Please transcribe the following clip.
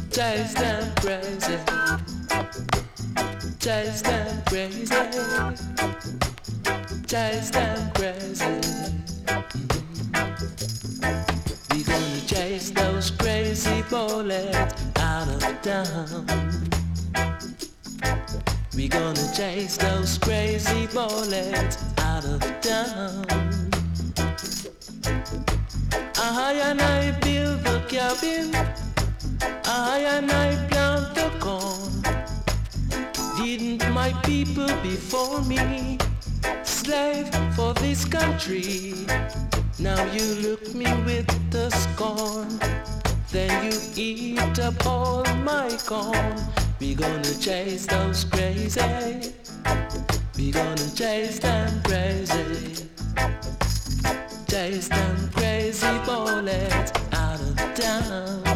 chase them crazy, chase them crazy, chase them crazy. We gonna chase those crazy bullets out of town. We gonna chase those crazy bullets out of town. I and I build the cabin, I and I plant the corn. Didn't my people before me slave for this country? Now you look me with the scorn, then you eat up all my corn. We gonna chase those crazy, we gonna chase them crazy, chase them crazy bullets out of town.